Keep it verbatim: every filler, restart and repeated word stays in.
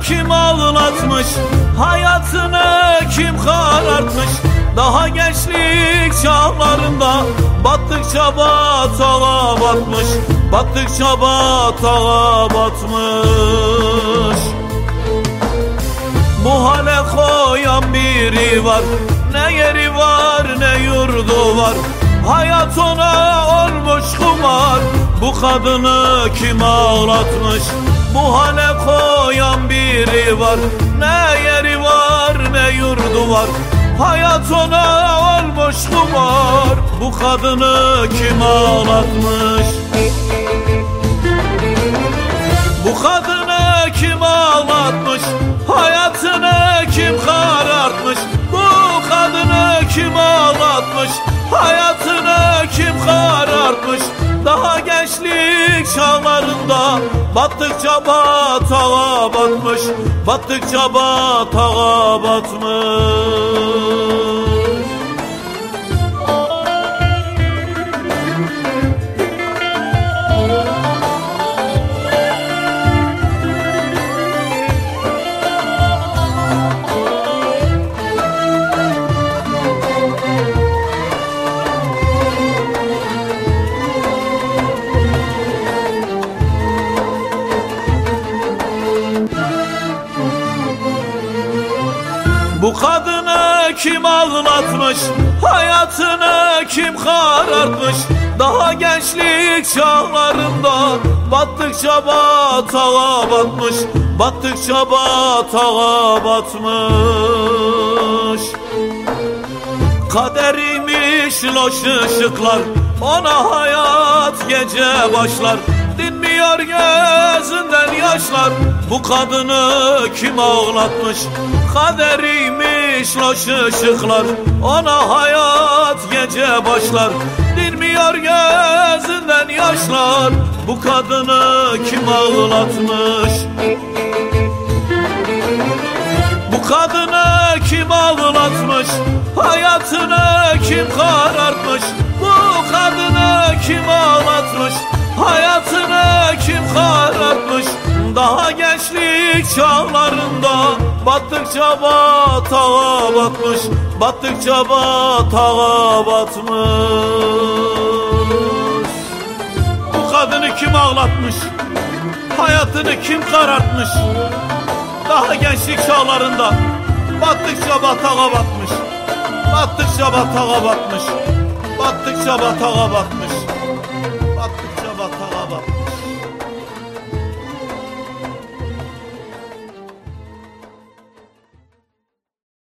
kim ağlatmış, hayatını kim karartmış? Daha gençlik çağlarında battıkça batağa batmış, battıkça batağa batmış. Bu hale koyan biri var, ne yeri var ne yurdu var. Hayat ona olmuş kumar, bu kadını kim ağlatmış? Bu hale koyan biri var, ne yeri var ne yurdu var. Hayat ona olmuş kumar, bu kadını kim ağlatmış? Bu kadını kim ağlatmış, hayatını kim karartmış? Bu kadını kim ağlatmış, hayatını kim karartmış? Daha gençlik çağlarında battıkça batağa batmış, battıkça batağa batmış. Bu kadını kim ağlatmış, hayatını kim karartmış? Daha gençlik çağlarında battıkça batağa batmış, battıkça batağa batmış. Kaderiymiş loş ışıklar, ona hayat gece başlar. Dinmiyor gözünden yaşlar, bu kadını kim ağlatmış? Kaderiymiş loş ışıklar, ona hayat gece başlar. Dinmiyor gözünden yaşlar, bu kadını kim ağlatmış? Bu kadını kim ağlatmış, hayatını kim karartmış? Bu kadını kim ağlatmış, hayatını kim karartmış? Daha gençlik çağlarında battıkça batağa batmış, battıkça batağa batmış. Bu kadını kim ağlatmış, hayatını kim karartmış? Daha gençlik çağlarında battıkça batağa batmış, battıkça batağa batmış, battıkça batağa batmış.